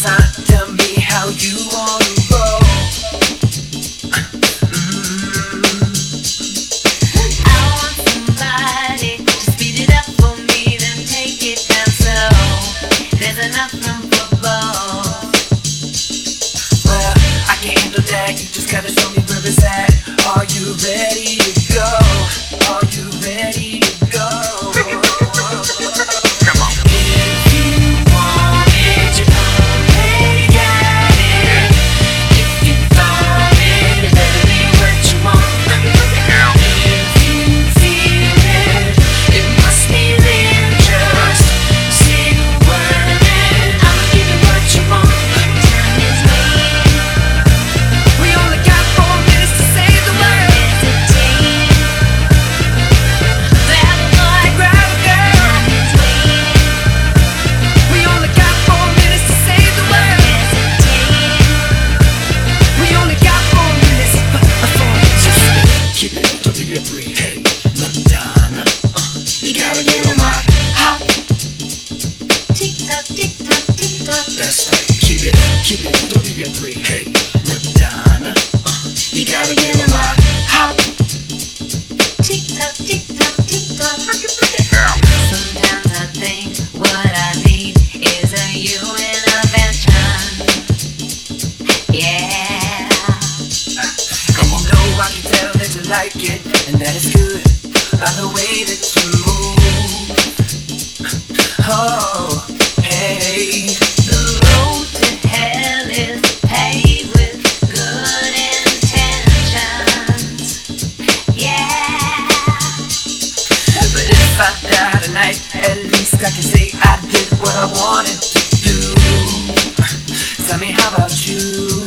time, tell me how you wanna roll. I want somebody to speed it up for me, then take it down slow. There's enough room for both. Well, I can handle that, you just gotta show me where it's at. Are you ready to go? Are you ready to go? Come on. If you want it, you already got it. If you find it, it better be what you want. If you feel it, it must be real. Just say the word and I'll give you what you want. Time is waiting. We only got 4 minutes to say the word. Grab a boy, grab a girl. We only got 4 minutes to say the word. We only got 4 minutes. Just keep it, don't be a free. Hey, Madonna, you gotta get on my hop. Tick tock, tick tock, tick tock. That's right, keep it, don't be a free. Hey, Madonna, you gotta get on my hop. Tick tock, tick tock, tick tock. Sometimes I think what I need is a you intervention. Yeah. And you know I can tell that you like it, and that is good by the way that you move. Oh, hey. The road to hell is paved with good intentions. Yeah. But if I die tonight, at least I can say I did what I wanted to do. Tell me, how about you?